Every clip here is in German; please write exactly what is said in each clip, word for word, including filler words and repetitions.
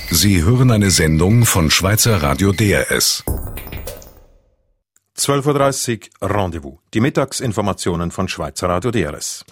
Sie hören eine Sendung von Schweizer Radio D R S. zwölf Uhr dreißig Rendezvous. Die Mittagsinformationen von Schweizer Radio D R S.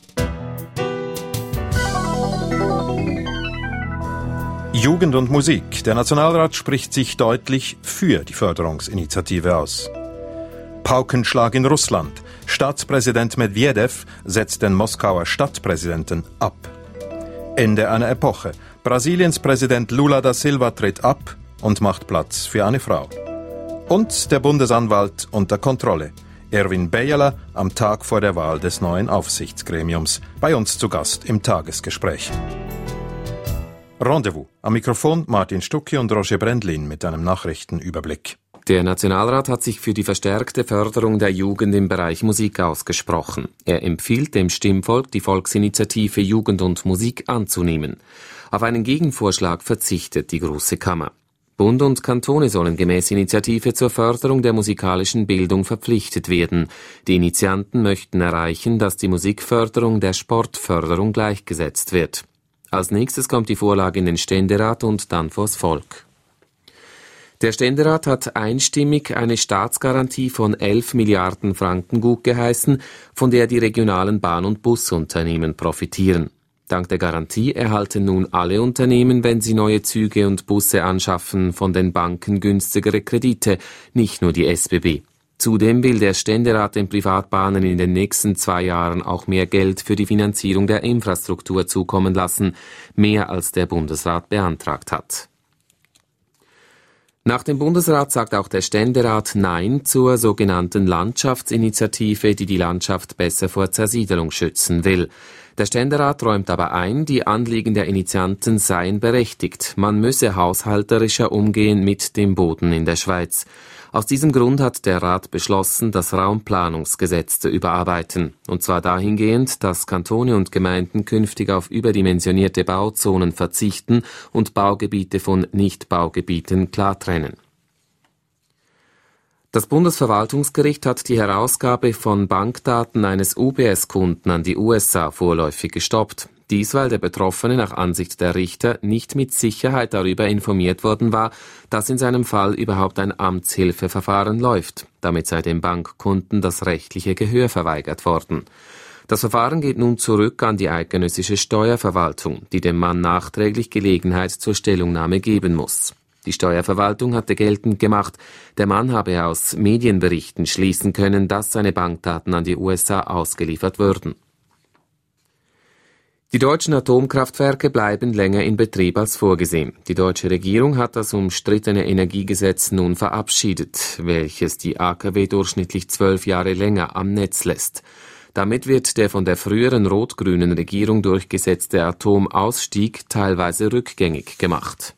Jugend und Musik. Der Nationalrat spricht sich deutlich für die Förderungsinitiative aus. Paukenschlag in Russland. Staatspräsident Medvedev setzt den Moskauer Stadtpräsidenten ab. Ende einer Epoche. Brasiliens Präsident Lula da Silva tritt ab und macht Platz für eine Frau. Und der Bundesanwalt unter Kontrolle. Erwin Bejala am Tag vor der Wahl des neuen Aufsichtsgremiums. Bei uns zu Gast im Tagesgespräch. Rendezvous. Am Mikrofon Martin Stucki und Roger Brendlin mit einem Nachrichtenüberblick. Der Nationalrat hat sich für die verstärkte Förderung der Jugend im Bereich Musik ausgesprochen. Er empfiehlt dem Stimmvolk, die Volksinitiative Jugend und Musik anzunehmen. Auf einen Gegenvorschlag verzichtet die Große Kammer. Bund und Kantone sollen gemäß Initiative zur Förderung der musikalischen Bildung verpflichtet werden. Die Initianten möchten erreichen, dass die Musikförderung der Sportförderung gleichgesetzt wird. Als nächstes kommt die Vorlage in den Ständerat und dann vors Volk. Der Ständerat hat einstimmig eine Staatsgarantie von elf Milliarden Franken gutgeheißen, von der die regionalen Bahn- und Busunternehmen profitieren. Dank der Garantie erhalten nun alle Unternehmen, wenn sie neue Züge und Busse anschaffen, von den Banken günstigere Kredite, nicht nur die S B B. Zudem will der Ständerat den Privatbahnen in den nächsten zwei Jahren auch mehr Geld für die Finanzierung der Infrastruktur zukommen lassen, mehr als der Bundesrat beantragt hat. Nach dem Bundesrat sagt auch der Ständerat Nein zur sogenannten Landschaftsinitiative, die die Landschaft besser vor Zersiedelung schützen will. Der Ständerat räumt aber ein, die Anliegen der Initianten seien berechtigt. Man müsse haushalterischer umgehen mit dem Boden in der Schweiz. Aus diesem Grund hat der Rat beschlossen, das Raumplanungsgesetz zu überarbeiten. Und zwar dahingehend, dass Kantone und Gemeinden künftig auf überdimensionierte Bauzonen verzichten und Baugebiete von Nichtbaugebieten klar trennen. Das Bundesverwaltungsgericht hat die Herausgabe von Bankdaten eines U B S-Kunden an die U S A vorläufig gestoppt. Dies, weil der Betroffene nach Ansicht der Richter nicht mit Sicherheit darüber informiert worden war, dass in seinem Fall überhaupt ein Amtshilfeverfahren läuft. Damit sei dem Bankkunden das rechtliche Gehör verweigert worden. Das Verfahren geht nun zurück an die eidgenössische Steuerverwaltung, die dem Mann nachträglich Gelegenheit zur Stellungnahme geben muss. Die Steuerverwaltung hatte geltend gemacht, der Mann habe aus Medienberichten schließen können, dass seine Bankdaten an die U S A ausgeliefert würden. Die deutschen Atomkraftwerke bleiben länger in Betrieb als vorgesehen. Die deutsche Regierung hat das umstrittene Energiegesetz nun verabschiedet, welches die A K W durchschnittlich zwölf Jahre länger am Netz lässt. Damit wird der von der früheren rot-grünen Regierung durchgesetzte Atomausstieg teilweise rückgängig gemacht.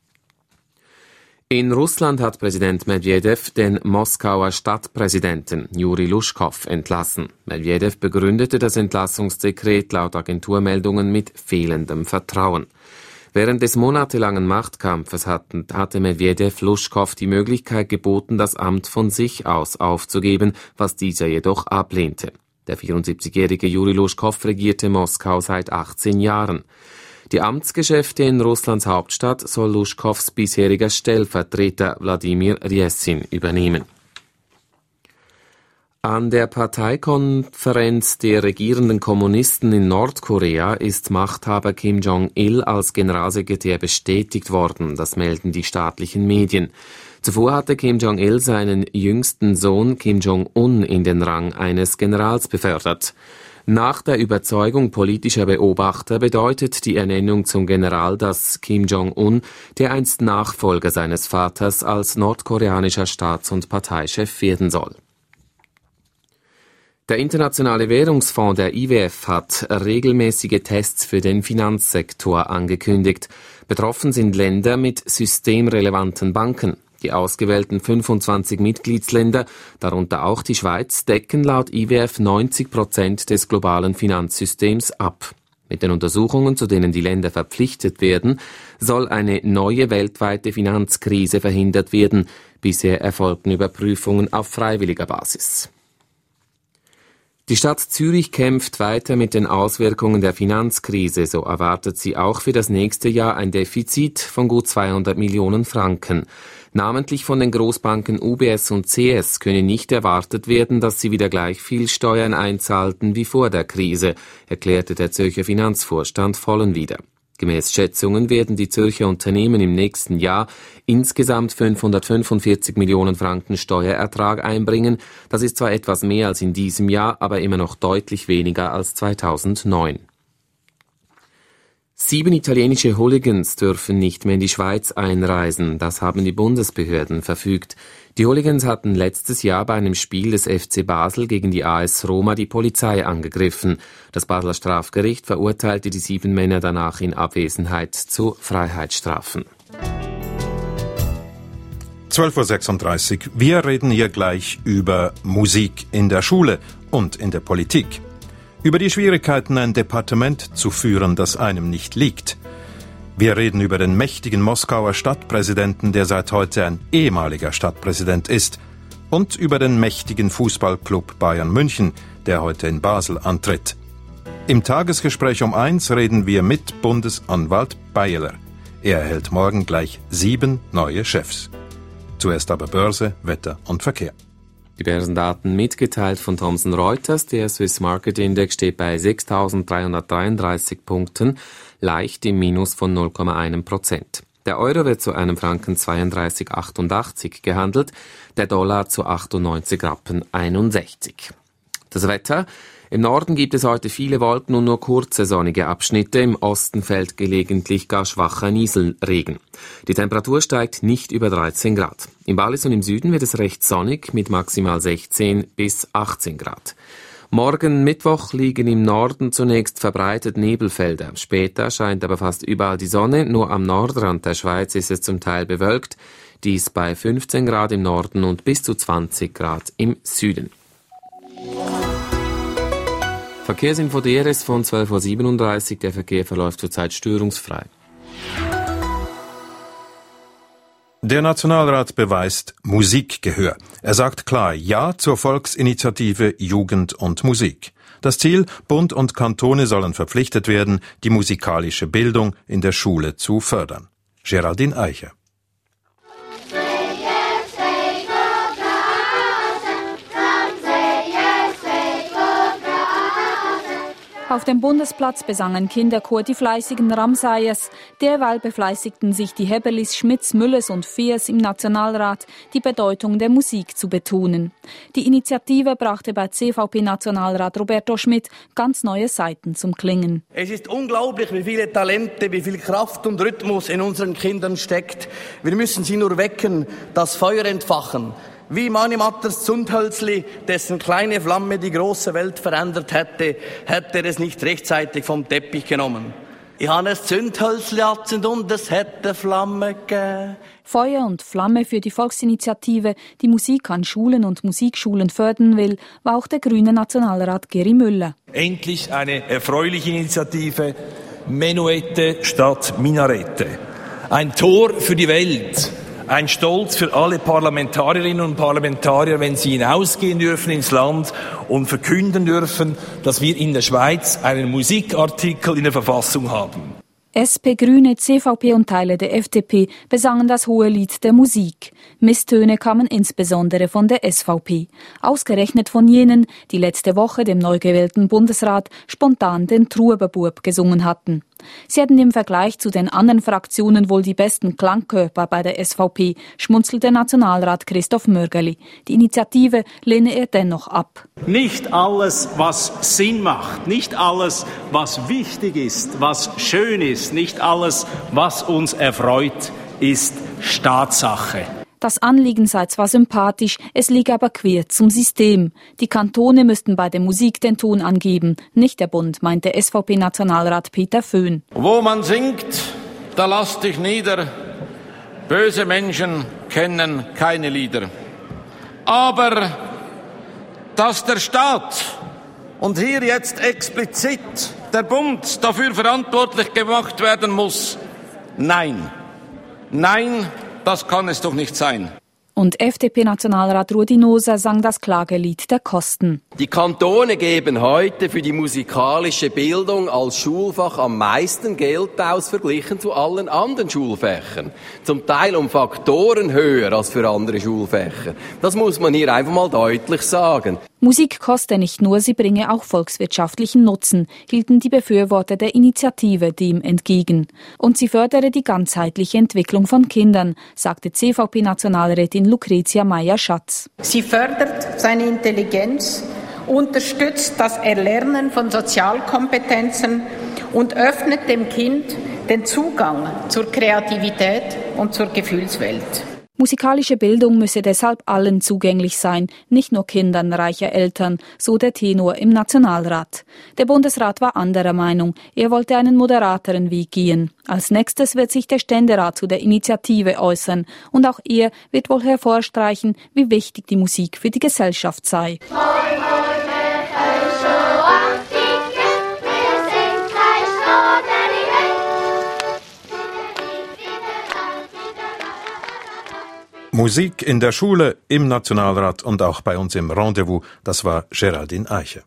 In Russland hat Präsident Medvedev den Moskauer Stadtpräsidenten Juri Luschkow entlassen. Medvedev begründete das Entlassungsdekret laut Agenturmeldungen mit fehlendem Vertrauen. Während des monatelangen Machtkampfes hatten, hatte Medvedev Luschkow die Möglichkeit geboten, das Amt von sich aus aufzugeben, was dieser jedoch ablehnte. Der vierundsiebzigjährige Juri Luschkow regierte Moskau seit achtzehn Jahren. Die Amtsgeschäfte in Russlands Hauptstadt soll Luschkows bisheriger Stellvertreter Wladimir Rjessin übernehmen. An der Parteikonferenz der regierenden Kommunisten in Nordkorea ist Machthaber Kim Jong-il als Generalsekretär bestätigt worden, das melden die staatlichen Medien. Zuvor hatte Kim Jong-il seinen jüngsten Sohn Kim Jong-un in den Rang eines Generals befördert. Nach der Überzeugung politischer Beobachter bedeutet die Ernennung zum General, dass Kim Jong-un der einst Nachfolger seines Vaters als nordkoreanischer Staats- und Parteichef werden soll. Der Internationale Währungsfonds, der I W F, hat regelmäßige Tests für den Finanzsektor angekündigt. Betroffen sind Länder mit systemrelevanten Banken. Die ausgewählten fünfundzwanzig Mitgliedsländer, darunter auch die Schweiz, decken laut I W F neunzig Prozent des globalen Finanzsystems ab. Mit den Untersuchungen, zu denen die Länder verpflichtet werden, soll eine neue weltweite Finanzkrise verhindert werden. Bisher erfolgten Überprüfungen auf freiwilliger Basis. Die Stadt Zürich kämpft weiter mit den Auswirkungen der Finanzkrise. So erwartet sie auch für das nächste Jahr ein Defizit von gut zweihundert Millionen Franken. Namentlich von den Großbanken U B S und C S könne nicht erwartet werden, dass sie wieder gleich viel Steuern einzahlten wie vor der Krise, erklärte der Zürcher Finanzvorstand Vollenwieder. Gemäß Schätzungen werden die Zürcher Unternehmen im nächsten Jahr insgesamt fünfhundertfünfundvierzig Millionen Franken Steuerertrag einbringen. Das ist zwar etwas mehr als in diesem Jahr, aber immer noch deutlich weniger als zweitausendneun. Sieben italienische Hooligans dürfen nicht mehr in die Schweiz einreisen. Das haben die Bundesbehörden verfügt. Die Hooligans hatten letztes Jahr bei einem Spiel des F C Basel gegen die A S Roma die Polizei angegriffen. Das Basler Strafgericht verurteilte die sieben Männer danach in Abwesenheit zu Freiheitsstrafen. zwölf Uhr sechsunddreißig. Wir reden hier gleich über Musik in der Schule und in der Politik. Über die Schwierigkeiten, ein Departement zu führen, das einem nicht liegt. Wir reden über den mächtigen Moskauer Stadtpräsidenten, der seit heute ein ehemaliger Stadtpräsident ist. Und über den mächtigen Fußballclub Bayern München, der heute in Basel antritt. Im Tagesgespräch um eins reden wir mit Bundesanwalt Beyeler. Er erhält morgen gleich sieben neue Chefs. Zuerst aber Börse, Wetter und Verkehr. Die Börsendaten mitgeteilt von Thomson Reuters. Der Swiss Market Index steht bei sechstausenddreihundertdreiunddreißig Punkten, leicht im Minus von null Komma eins Prozent. Der Euro wird zu einem Franken zweiunddreißig Komma achtundachtzig gehandelt, der Dollar zu achtundneunzig Rappen einundsechzig. Das Wetter. Im Norden gibt es heute viele Wolken und nur kurze sonnige Abschnitte. Im Osten fällt gelegentlich gar schwacher Nieselregen. Die Temperatur steigt nicht über dreizehn Grad. Im Wallis und im Süden wird es recht sonnig mit maximal sechzehn bis achtzehn Grad. Morgen Mittwoch liegen im Norden zunächst verbreitet Nebelfelder. Später scheint aber fast überall die Sonne. Nur am Nordrand der Schweiz ist es zum Teil bewölkt. Dies bei fünfzehn Grad im Norden und bis zu zwanzig Grad im Süden. Verkehrsinfo D R S von zwölf Uhr siebenunddreißig. Der Verkehr verläuft zurzeit störungsfrei. Der Nationalrat beweist Musikgehör. Er sagt klar Ja zur Volksinitiative Jugend und Musik. Das Ziel, Bund und Kantone sollen verpflichtet werden, die musikalische Bildung in der Schule zu fördern. Geraldine Eicher. Auf dem Bundesplatz besangen Kinderchor die fleißigen Ramsayers. Derweil befleißigten sich die Heberlis, Schmitz, Mülles und Feers im Nationalrat, die Bedeutung der Musik zu betonen. Die Initiative brachte bei C V P-Nationalrat Roberto Schmidt ganz neue Seiten zum Klingen. Es ist unglaublich, wie viele Talente, wie viel Kraft und Rhythmus in unseren Kindern steckt. Wir müssen sie nur wecken, das Feuer entfachen. Wie Mani Matters Zündhölzli, dessen kleine Flamme die große Welt verändert hätte, hätte er es nicht rechtzeitig vom Teppich genommen. Ich habe ein Zündhölzli angezündet und es hätte Flamme gegeben. Feuer und Flamme für die Volksinitiative, die Musik an Schulen und Musikschulen fördern will, war auch der grüne Nationalrat Geri Müller. Endlich eine erfreuliche Initiative, Menuette statt Minarette. Ein Tor für die Welt. Ein Stolz für alle Parlamentarierinnen und Parlamentarier, wenn sie hinausgehen dürfen ins Land und verkünden dürfen, dass wir in der Schweiz einen Musikartikel in der Verfassung haben. S P, Grüne, C V P und Teile der F D P besangen das hohe Lied der Musik. Misstöne kamen insbesondere von der S V P. Ausgerechnet von jenen, die letzte Woche dem neu gewählten Bundesrat spontan den Truberbub gesungen hatten. Sie hätten im Vergleich zu den anderen Fraktionen wohl die besten Klangkörper bei der S V P, schmunzelte Nationalrat Christoph Mörgerli. Die Initiative lehne er dennoch ab. Nicht alles, was Sinn macht, nicht alles, was wichtig ist, was schön ist, nicht alles, was uns erfreut, ist Staatssache. Das Anliegen sei zwar sympathisch, es liege aber quer zum System. Die Kantone müssten bei der Musik den Ton angeben, nicht der Bund, meinte S V P-Nationalrat Peter Föhn. Wo man singt, da lass dich nieder. Böse Menschen kennen keine Lieder. Aber dass der Staat und hier jetzt explizit der Bund dafür verantwortlich gemacht werden muss, nein, nein, das kann es doch nicht sein. Und F D P-Nationalrat Rudi Noser sang das Klagelied der Kosten. Die Kantone geben heute für die musikalische Bildung als Schulfach am meisten Geld aus, verglichen zu allen anderen Schulfächern. Zum Teil um Faktoren höher als für andere Schulfächer. Das muss man hier einfach mal deutlich sagen. Musik koste nicht nur, sie bringe auch volkswirtschaftlichen Nutzen, hielten die Befürworter der Initiative dem entgegen. Und sie fördere die ganzheitliche Entwicklung von Kindern, sagte C V P-Nationalrätin Lucretia Meyer-Schatz. Sie fördert seine Intelligenz, unterstützt das Erlernen von Sozialkompetenzen und öffnet dem Kind den Zugang zur Kreativität und zur Gefühlswelt. Musikalische Bildung müsse deshalb allen zugänglich sein, nicht nur Kindern reicher Eltern, so der Tenor im Nationalrat. Der Bundesrat war anderer Meinung, er wollte einen moderateren Weg gehen. Als nächstes wird sich der Ständerat zu der Initiative äußern und auch er wird wohl hervorstreichen, wie wichtig die Musik für die Gesellschaft sei. Musik in der Schule, im Nationalrat und auch bei uns im Rendezvous, das war Geraldine Eiche.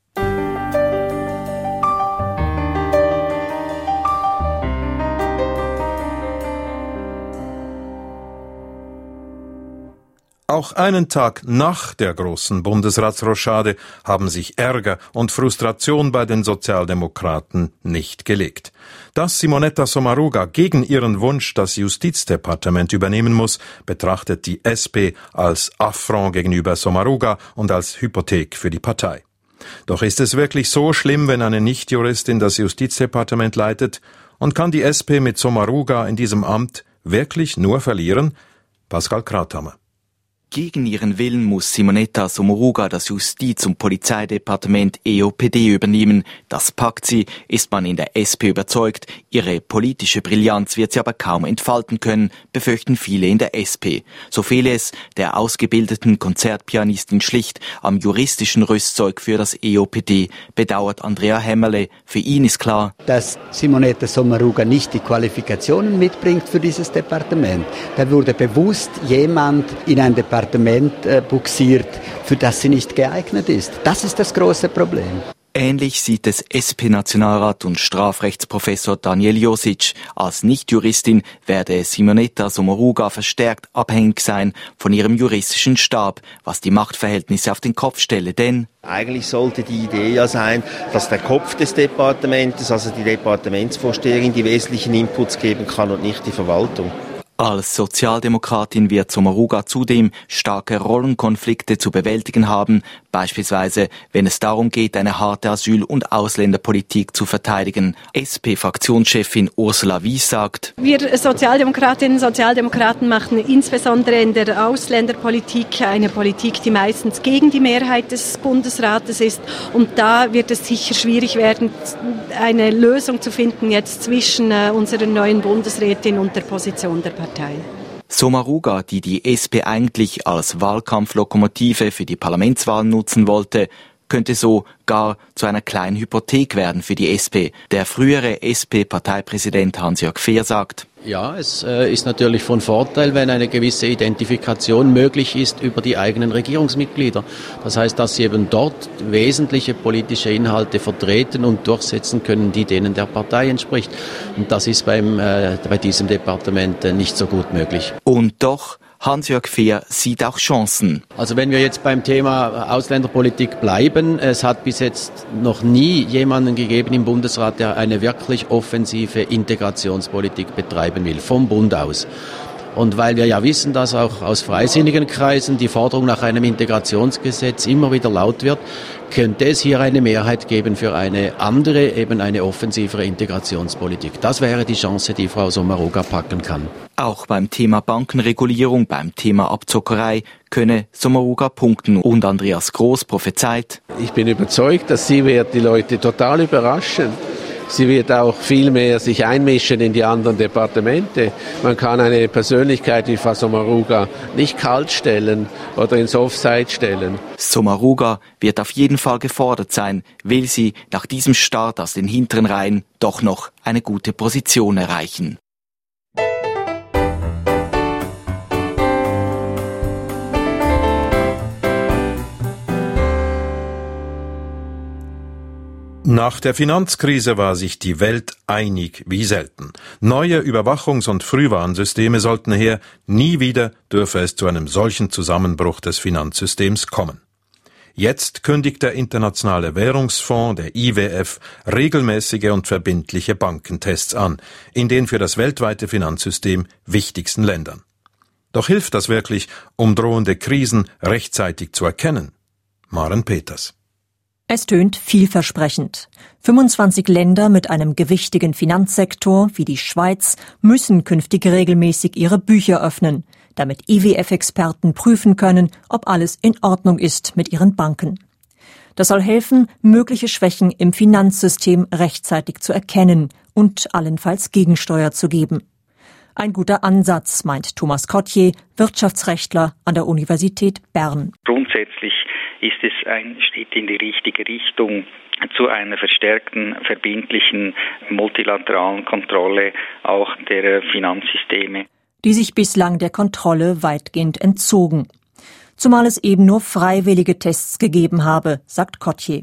Auch einen Tag nach der großen Bundesratsrochade haben sich Ärger und Frustration bei den Sozialdemokraten nicht gelegt. Dass Simonetta Sommaruga gegen ihren Wunsch das Justizdepartement übernehmen muss, betrachtet die S P als Affront gegenüber Sommaruga und als Hypothek für die Partei. Doch ist es wirklich so schlimm, wenn eine Nichtjuristin das Justizdepartement leitet? Und kann die S P mit Sommaruga in diesem Amt wirklich nur verlieren? Pascal Krauthammer. Gegen ihren Willen muss Simonetta Sommaruga das Justiz- und Polizeidepartement E O P D übernehmen. Das packt sie, ist man in der S P überzeugt. Ihre politische Brillanz wird sie aber kaum entfalten können, befürchten viele in der S P. So fehle es der ausgebildeten Konzertpianistin schlicht am juristischen Rüstzeug für das E O P D, bedauert Andrea Hämmerle. Für ihn ist klar, dass Simonetta Sommaruga nicht die Qualifikationen mitbringt für dieses Departement. Da wurde bewusst jemand in ein Departement Departement äh, buxiert, für das sie nicht geeignet ist. Das ist das große Problem. Ähnlich sieht es S P-Nationalrat und Strafrechtsprofessor Daniel Josic. Als Nichtjuristin werde Simonetta Sommaruga verstärkt abhängig sein von ihrem juristischen Stab, was die Machtverhältnisse auf den Kopf stelle, denn eigentlich sollte die Idee ja sein, dass der Kopf des Departements, also die Departementsvorsteherin, die wesentlichen Inputs geben kann und nicht die Verwaltung. Als Sozialdemokratin wird Sommaruga zudem starke Rollenkonflikte zu bewältigen haben, beispielsweise wenn es darum geht, eine harte Asyl- und Ausländerpolitik zu verteidigen. S P-Fraktionschefin Ursula Wies sagt, wir Sozialdemokratinnen und Sozialdemokraten machen insbesondere in der Ausländerpolitik eine Politik, die meistens gegen die Mehrheit des Bundesrates ist. Und da wird es sicher schwierig werden, eine Lösung zu finden jetzt zwischen äh, unserer neuen Bundesrätin und der Position der Partei. Sommaruga, die die S P eigentlich als Wahlkampflokomotive für die Parlamentswahlen nutzen wollte, könnte so gar zu einer kleinen Hypothek werden für die S P. Der frühere S P-Parteipräsident Hans-Jörg Fehr sagt, ja, es äh, ist natürlich von Vorteil, wenn eine gewisse Identifikation möglich ist über die eigenen Regierungsmitglieder. Das heißt, dass sie eben dort wesentliche politische Inhalte vertreten und durchsetzen können, die denen der Partei entspricht. Und das ist beim, äh, bei diesem Departement äh, nicht so gut möglich. Und doch, Hans-Jörg Fehr sieht auch Chancen. Also wenn wir jetzt beim Thema Ausländerpolitik bleiben, es hat bis jetzt noch nie jemanden gegeben im Bundesrat, der eine wirklich offensive Integrationspolitik betreiben will, vom Bund aus. Und weil wir ja wissen, dass auch aus freisinnigen Kreisen die Forderung nach einem Integrationsgesetz immer wieder laut wird, könnte es hier eine Mehrheit geben für eine andere, eben eine offensivere Integrationspolitik. Das wäre die Chance, die Frau Sommaruga packen kann. Auch beim Thema Bankenregulierung, beim Thema Abzockerei könne Sommaruga punkten und Andreas Groß prophezeit. Ich bin überzeugt, dass sie wird die Leute total überraschen. Sie wird auch viel mehr sich einmischen in die anderen Departemente. Man kann eine Persönlichkeit wie Frau Sommaruga nicht kalt stellen oder ins Offside stellen. Sommaruga wird auf jeden Fall gefordert sein, will sie nach diesem Start aus den hinteren Reihen doch noch eine gute Position erreichen. Nach der Finanzkrise war sich die Welt einig wie selten. Neue Überwachungs- und Frühwarnsysteme sollten her, nie wieder dürfe es zu einem solchen Zusammenbruch des Finanzsystems kommen. Jetzt kündigt der Internationale Währungsfonds, der I W F, regelmäßige und verbindliche Bankentests an, in den für das weltweite Finanzsystem wichtigsten Ländern. Doch hilft das wirklich, um drohende Krisen rechtzeitig zu erkennen? Maren Peters. Es tönt vielversprechend. fünfundzwanzig Länder mit einem gewichtigen Finanzsektor wie die Schweiz müssen künftig regelmäßig ihre Bücher öffnen, damit I W F-Experten prüfen können, ob alles in Ordnung ist mit ihren Banken. Das soll helfen, mögliche Schwächen im Finanzsystem rechtzeitig zu erkennen und allenfalls Gegensteuer zu geben. Ein guter Ansatz, meint Thomas Cottier, Wirtschaftsrechtler an der Universität Bern. Grundsätzlich ist es ein Schritt in die richtige Richtung zu einer verstärkten, verbindlichen, multilateralen Kontrolle auch der Finanzsysteme, die sich bislang der Kontrolle weitgehend entzogen. Zumal es eben nur freiwillige Tests gegeben habe, sagt Cottier.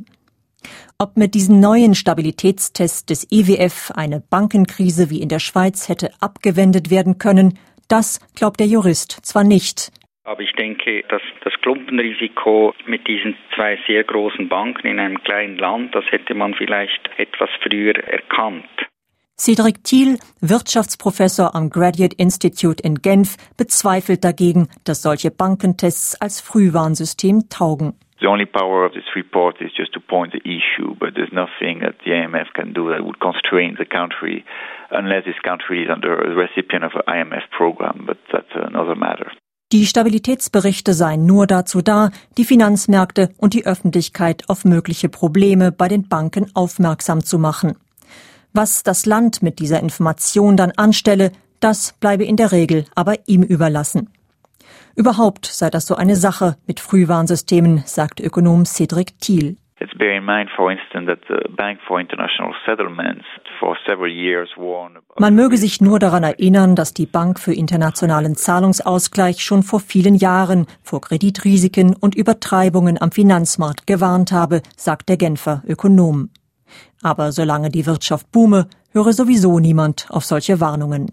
Ob mit diesen neuen Stabilitätstests des I W F eine Bankenkrise wie in der Schweiz hätte abgewendet werden können, das glaubt der Jurist zwar nicht. Aber ich denke, dass das Klumpenrisiko mit diesen zwei sehr großen Banken in einem kleinen Land, das hätte man vielleicht etwas früher erkannt. Cédric Thiel, Wirtschaftsprofessor am Graduate Institute in Genf, bezweifelt dagegen, dass solche Bankentests als Frühwarnsystem taugen. The only power of this report is just to point the issue, but there's nothing that the I M F can do that would constrain the country unless this country is under a recipient of an I M F program, but that's another matter. Die Stabilitätsberichte seien nur dazu da, die Finanzmärkte und die Öffentlichkeit auf mögliche Probleme bei den Banken aufmerksam zu machen. Was das Land mit dieser Information dann anstelle, das bleibe in der Regel aber ihm überlassen. Überhaupt sei das so eine Sache mit Frühwarnsystemen, sagt Ökonom Cédric Thiel. Let's bear in mind, for instance, that the Bank for International Settlements for several years warned about. Man möge sich nur daran erinnern, dass die Bank für internationalen Zahlungsausgleich schon vor vielen Jahren vor Kreditrisiken und Übertreibungen am Finanzmarkt gewarnt habe, sagt der Genfer Ökonom. Aber solange die Wirtschaft boome, höre sowieso niemand auf solche Warnungen.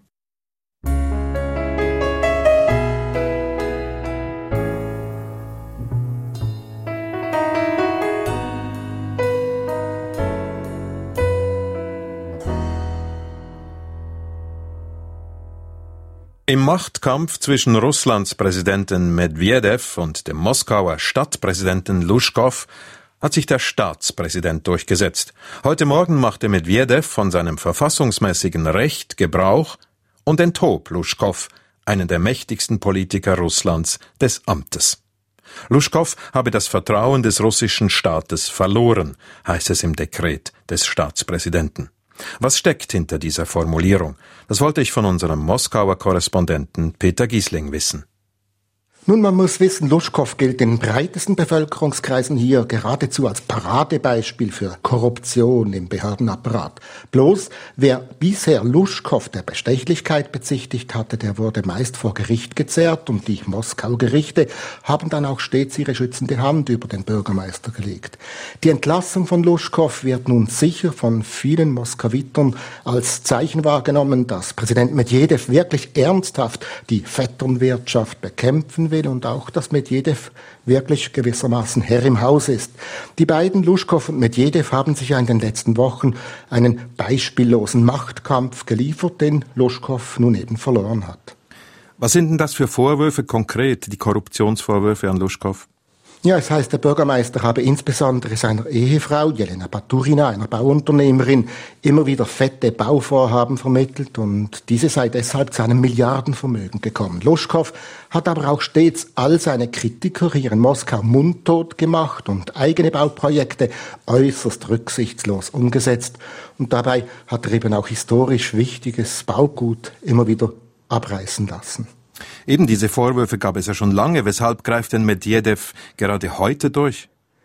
Im Machtkampf zwischen Russlands Präsidenten Medwedew und dem Moskauer Stadtpräsidenten Luschkow hat sich der Staatspräsident durchgesetzt. Heute Morgen machte Medwedew von seinem verfassungsmäßigen Recht Gebrauch und enthob Luschkow, einen der mächtigsten Politiker Russlands, des Amtes. Luschkow habe das Vertrauen des russischen Staates verloren, heißt es im Dekret des Staatspräsidenten. Was steckt hinter dieser Formulierung? Das wollte ich von unserem Moskauer Korrespondenten Peter Giesling wissen. Nun, man muss wissen, Luschkow gilt in breitesten Bevölkerungskreisen hier geradezu als Paradebeispiel für Korruption im Behördenapparat. Bloß, wer bisher Luschkow der Bestechlichkeit bezichtigt hatte, der wurde meist vor Gericht gezerrt und die Moskau-Gerichte haben dann auch stets ihre schützende Hand über den Bürgermeister gelegt. Die Entlassung von Luschkow wird nun sicher von vielen Moskawitern als Zeichen wahrgenommen, dass Präsident Medwedew wirklich ernsthaft die Vetternwirtschaft bekämpfen will und auch, dass Medwedew wirklich gewissermaßen Herr im Haus ist. Die beiden, Luschkow und Medwedew, haben sich ja in den letzten Wochen einen beispiellosen Machtkampf geliefert, den Luschkow nun eben verloren hat. Was sind denn das für Vorwürfe konkret, die Korruptionsvorwürfe an Luschkow? Ja, es heißt, der Bürgermeister habe insbesondere seiner Ehefrau, Jelena Baturina, einer Bauunternehmerin, immer wieder fette Bauvorhaben vermittelt und diese sei deshalb zu einem Milliardenvermögen gekommen. Luschkow hat aber auch stets all seine Kritiker hier in Moskau mundtot gemacht und eigene Bauprojekte äußerst rücksichtslos umgesetzt. Und dabei hat er eben auch historisch wichtiges Baugut immer wieder abreißen lassen. Eben diese Vorwürfe gab es ja schon lange. Weshalb greift denn Medwedew gerade heute durch?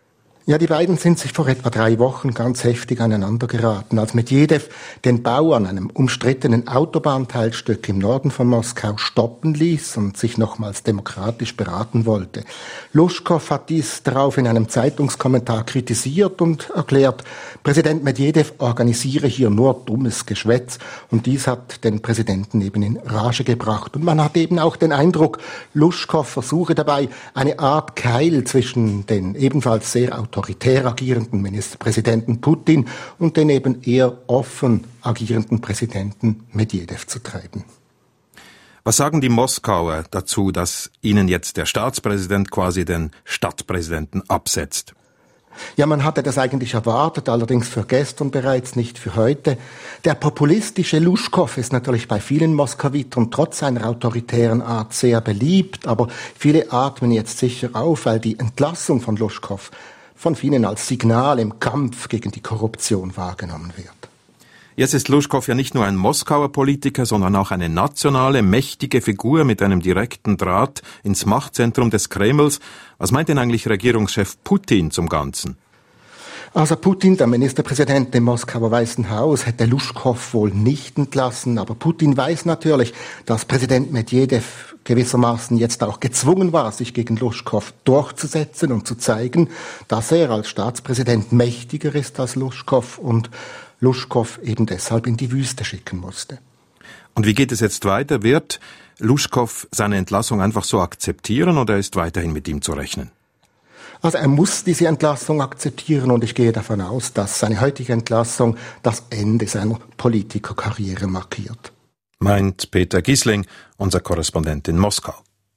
Ja, die beiden sind sich vor etwa drei Wochen ganz heftig aneinandergeraten, als Medwedew den Bau an einem umstrittenen Autobahnteilstück im Norden von Moskau stoppen ließ und sich nochmals demokratisch beraten wollte. Luschkow hat dies darauf in einem Zeitungskommentar kritisiert und erklärt, Präsident Medwedew organisiere hier nur dummes Geschwätz, und dies hat den Präsidenten eben in Rage gebracht. Und man hat eben auch den Eindruck, Luschkow versuche dabei eine Art Keil zwischen den ebenfalls sehr autoritär agierenden Ministerpräsidenten Putin und den eben eher offen agierenden Präsidenten Medwedew zu treiben. Was sagen die Moskauer dazu, dass ihnen jetzt der Staatspräsident quasi den Stadtpräsidenten absetzt? Ja, man hatte das eigentlich erwartet, allerdings für gestern bereits, nicht für heute. Der populistische Luschkow ist natürlich bei vielen Moskawitern trotz seiner autoritären Art sehr beliebt, aber viele atmen jetzt sicher auf, weil die Entlassung von Luschkow von vielen als Signal im Kampf gegen die Korruption wahrgenommen wird. Jetzt ist Luschkow ja nicht nur ein Moskauer Politiker, sondern auch eine nationale, mächtige Figur mit einem direkten Draht ins Machtzentrum des Kremls. Was meint denn eigentlich Regierungschef Putin zum Ganzen? Also Putin, der Ministerpräsident im Moskauer Weißen Haus, hätte Luschkow wohl nicht entlassen. Aber Putin weiß natürlich, dass Präsident Medwedew gewissermaßen jetzt auch gezwungen war, sich gegen Luschkow durchzusetzen und zu zeigen, dass er als Staatspräsident mächtiger ist als Luschkow und Luschkow eben deshalb in die Wüste schicken musste. Und wie geht es jetzt weiter? Wird Luschkow seine Entlassung einfach so akzeptieren oder ist weiterhin mit ihm zu rechnen? Also er muss diese Entlassung akzeptieren und ich gehe davon aus, dass seine heutige Entlassung das Ende seiner Politikerkarriere markiert. Meint Peter Giesling, unser Korrespondent in Moskau.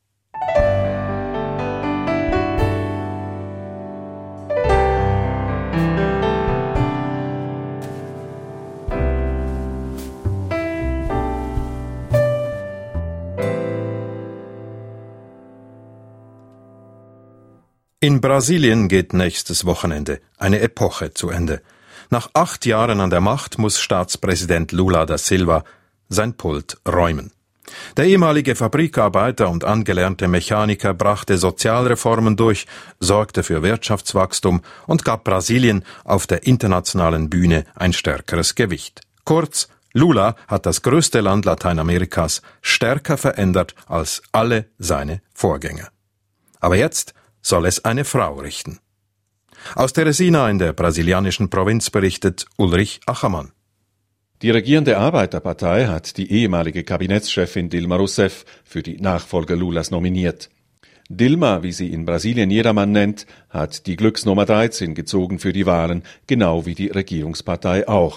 In Brasilien geht nächstes Wochenende eine Epoche zu Ende. Nach acht Jahren an der Macht muss Staatspräsident Lula da Silva sein Pult räumen. Der ehemalige Fabrikarbeiter und angelernte Mechaniker brachte Sozialreformen durch, sorgte für Wirtschaftswachstum und gab Brasilien auf der internationalen Bühne ein stärkeres Gewicht. Kurz, Lula hat das größte Land Lateinamerikas stärker verändert als alle seine Vorgänger. Aber jetzt soll es eine Frau richten. Aus Teresina in der brasilianischen Provinz berichtet Ulrich Achermann. Die regierende Arbeiterpartei hat die ehemalige Kabinettschefin Dilma Rousseff für die Nachfolger Lulas nominiert. Dilma, wie sie in Brasilien jedermann nennt, hat die Glücksnummer dreizehn gezogen für die Wahlen, genau wie die Regierungspartei auch.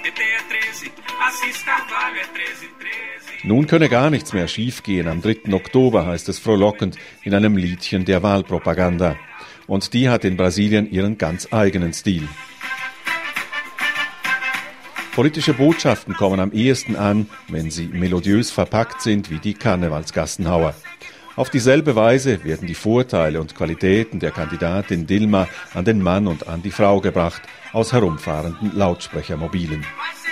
Nun könne gar nichts mehr schiefgehen, am dritten Oktober heißt es frohlockend in einem Liedchen der Wahlpropaganda. Und die hat in Brasilien ihren ganz eigenen Stil. Politische Botschaften kommen am ehesten an, wenn sie melodiös verpackt sind wie die Karnevalsgassenhauer. Auf dieselbe Weise werden die Vorteile und Qualitäten der Kandidatin Dilma an den Mann und an die Frau gebracht, aus herumfahrenden Lautsprechermobilen.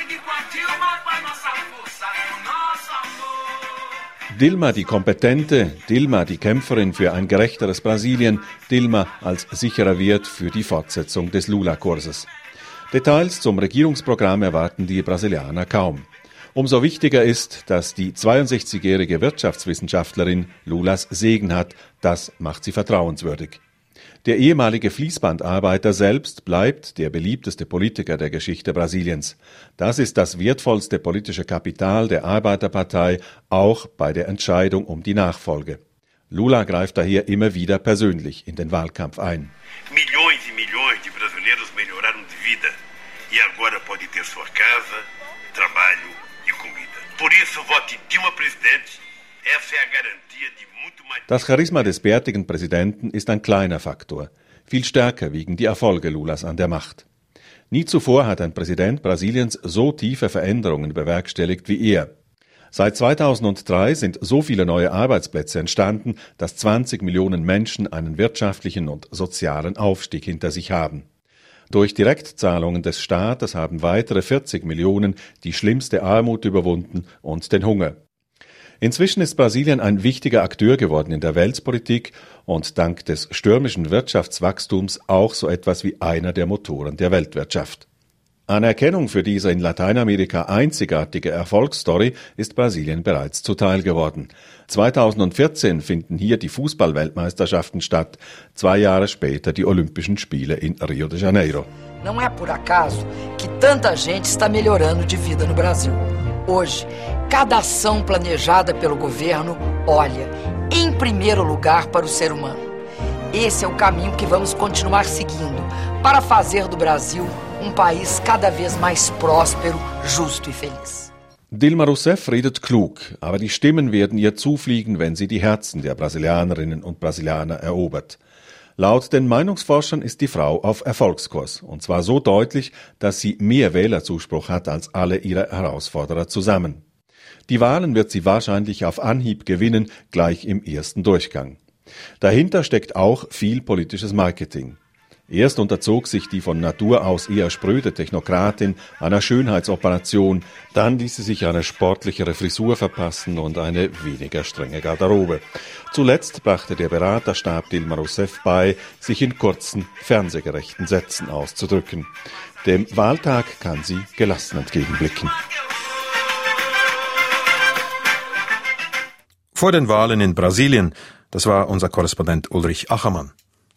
Dilma die Kompetente, Dilma die Kämpferin für ein gerechteres Brasilien, Dilma als sicherer Wert für die Fortsetzung des Lula-Kurses. Details zum Regierungsprogramm erwarten die Brasilianer kaum. Umso wichtiger ist, dass die zweiundsechzigjährige Wirtschaftswissenschaftlerin Lulas Segen hat, das macht sie vertrauenswürdig. Der ehemalige Fließbandarbeiter selbst bleibt der beliebteste Politiker der Geschichte Brasiliens. Das ist das wertvollste politische Kapital der Arbeiterpartei, auch bei der Entscheidung um die Nachfolge. Lula greift daher immer wieder persönlich in den Wahlkampf ein. Milhões e milhões de brasileiros melhoraram de vida e agora pode ter sua casa, trabalho e comida. Por isso vote Dilma presidente. Essa é a garantia de muito mais. Das Charisma des bärtigen Präsidenten ist ein kleiner Faktor. Viel stärker wiegen die Erfolge Lulas an der Macht. Nie zuvor hat ein Präsident Brasiliens so tiefe Veränderungen bewerkstelligt wie er. Seit zweitausenddrei sind so viele neue Arbeitsplätze entstanden, dass zwanzig Millionen Menschen einen wirtschaftlichen und sozialen Aufstieg hinter sich haben. Durch Direktzahlungen des Staates haben weitere vierzig Millionen die schlimmste Armut überwunden und den Hunger. Inzwischen ist Brasilien ein wichtiger Akteur geworden in der Weltpolitik und dank des stürmischen Wirtschaftswachstums auch so etwas wie einer der Motoren der Weltwirtschaft. Anerkennung für diese in Lateinamerika einzigartige Erfolgsstory ist Brasilien bereits zuteil geworden. zweitausendvierzehn finden hier die Fußball-Weltmeisterschaften statt, zwei Jahre später die Olympischen Spiele in Rio de Janeiro. Não é por acaso que tanta gente está melhorando de vida no Brasil. Hoje, cada ação planejada pelo governo olha, em primeiro lugar, para o ser humano. Esse é o caminho que vamos continuar seguindo para fazer do Brasil um país cada vez mais próspero, justo e feliz. Dilma Rousseff redet klug, aber die Stimmen werden ihr zufliegen, wenn sie die Herzen der Brasilianerinnen und Brasilianer erobert. Laut den Meinungsforschern ist die Frau auf Erfolgskurs, und zwar so deutlich, dass sie mehr Wählerzuspruch hat als alle ihre Herausforderer zusammen. Die Wahlen wird sie wahrscheinlich auf Anhieb gewinnen, gleich im ersten Durchgang. Dahinter steckt auch viel politisches Marketing. Erst unterzog sich die von Natur aus eher spröde Technokratin einer Schönheitsoperation, dann ließ sie sich eine sportlichere Frisur verpassen und eine weniger strenge Garderobe. Zuletzt brachte der Beraterstab Dilma Rousseff bei, sich in kurzen, fernsehgerechten Sätzen auszudrücken. Dem Wahltag kann sie gelassen entgegenblicken. Vor den Wahlen in Brasilien, das war unser Korrespondent Ulrich Achermann.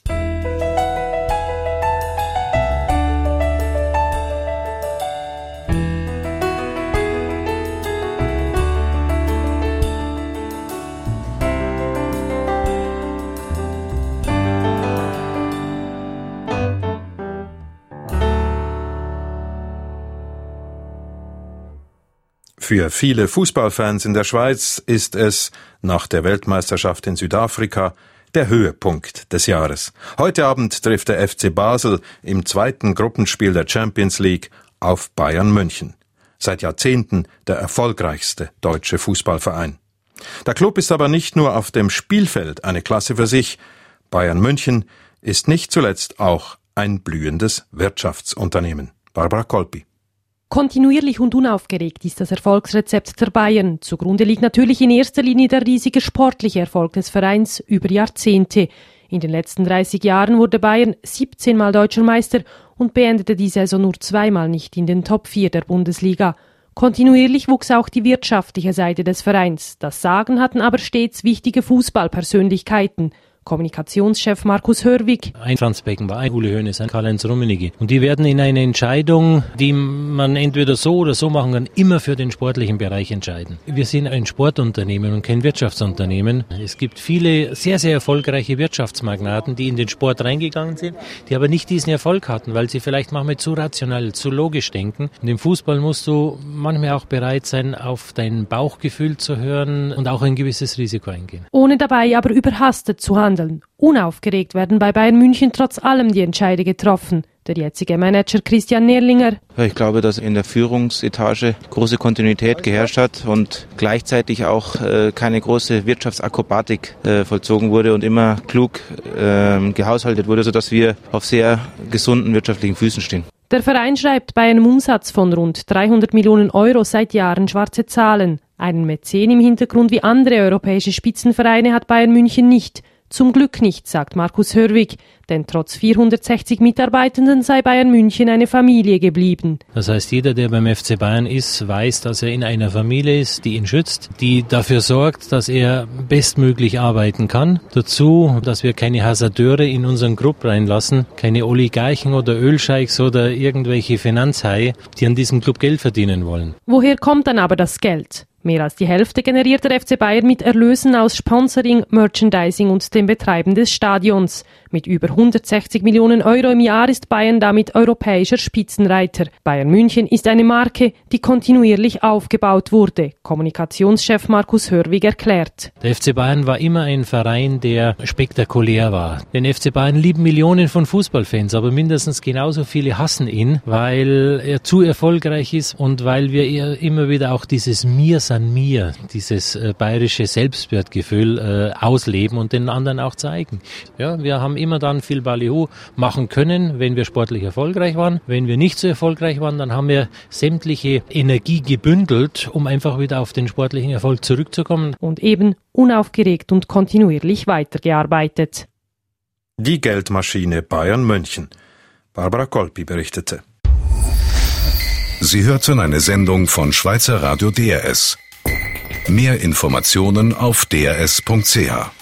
Für viele Fußballfans in der Schweiz ist es, nach der Weltmeisterschaft in Südafrika, der Höhepunkt des Jahres. Heute Abend trifft der F C Basel im zweiten Gruppenspiel der Champions League auf Bayern München. Seit Jahrzehnten der erfolgreichste deutsche Fußballverein. Der Club ist aber nicht nur auf dem Spielfeld eine Klasse für sich. Bayern München ist nicht zuletzt auch ein blühendes Wirtschaftsunternehmen. Barbara Kolpi. Kontinuierlich und unaufgeregt ist das Erfolgsrezept der Bayern. Zugrunde liegt natürlich in erster Linie der riesige sportliche Erfolg des Vereins über Jahrzehnte. In den letzten dreißig Jahren wurde Bayern siebzehn Mal deutscher Meister und beendete die Saison nur zweimal nicht in den Top vier der Bundesliga. Kontinuierlich wuchs auch die wirtschaftliche Seite des Vereins. Das Sagen hatten aber stets wichtige Fußballpersönlichkeiten. Kommunikationschef Markus Hörwig. Ein Franz Beckenbauer, ein Uli Hoeneß, ein Karl-Heinz Rummenigge. Und die werden in einer Entscheidung, die man entweder so oder so machen kann, immer für den sportlichen Bereich entscheiden. Wir sind ein Sportunternehmen und kein Wirtschaftsunternehmen. Es gibt viele sehr, sehr erfolgreiche Wirtschaftsmagnaten, die in den Sport reingegangen sind, die aber nicht diesen Erfolg hatten, weil sie vielleicht manchmal zu rational, zu logisch denken. Und im Fußball musst du manchmal auch bereit sein, auf dein Bauchgefühl zu hören und auch ein gewisses Risiko eingehen. Ohne dabei aber überhastet zu handeln. Unaufgeregt werden bei Bayern München trotz allem die Entscheide getroffen. Der jetzige Manager Christian Nerlinger. Ich glaube, dass in der Führungsetage große Kontinuität geherrscht hat und gleichzeitig auch äh, keine große Wirtschaftsakrobatik äh, vollzogen wurde und immer klug äh, gehaushaltet wurde, sodass wir auf sehr gesunden wirtschaftlichen Füßen stehen. Der Verein schreibt bei einem Umsatz von rund dreihundert Millionen Euro seit Jahren schwarze Zahlen. Einen Mäzen im Hintergrund wie andere europäische Spitzenvereine hat Bayern München nicht. Zum Glück nicht, sagt Markus Hörwig, denn trotz vierhundertsechzig Mitarbeitenden sei Bayern München eine Familie geblieben. Das heißt, jeder, der beim F C Bayern ist, weiß, dass er in einer Familie ist, die ihn schützt, die dafür sorgt, dass er bestmöglich arbeiten kann. Dazu, dass wir keine Hasardeure in unseren Club reinlassen, keine Oligarchen oder Ölscheichs oder irgendwelche Finanzhaie, die an diesem Club Geld verdienen wollen. Woher kommt dann aber das Geld? Mehr als die Hälfte generiert der F C Bayern mit Erlösen aus Sponsoring, Merchandising und dem Betreiben des Stadions. Mit über hundertsechzig Millionen Euro im Jahr ist Bayern damit europäischer Spitzenreiter. Bayern München ist eine Marke, die kontinuierlich aufgebaut wurde. Kommunikationschef Markus Hörwig erklärt. Der F C Bayern war immer ein Verein, der spektakulär war. Den F C Bayern lieben Millionen von Fußballfans, aber mindestens genauso viele hassen ihn, weil er zu erfolgreich ist und weil wir immer wieder auch dieses Mir-Sein an mir, dieses äh, bayerische Selbstwertgefühl äh, ausleben und den anderen auch zeigen. Ja, wir haben immer dann viel Ballyhoo machen können, wenn wir sportlich erfolgreich waren. Wenn wir nicht so erfolgreich waren, dann haben wir sämtliche Energie gebündelt, um einfach wieder auf den sportlichen Erfolg zurückzukommen. Und eben unaufgeregt und kontinuierlich weitergearbeitet. Die Geldmaschine Bayern München. Barbara Kolpi berichtete. Sie hörten eine Sendung von Schweizer Radio D R S. Mehr Informationen auf d r s punkt c h.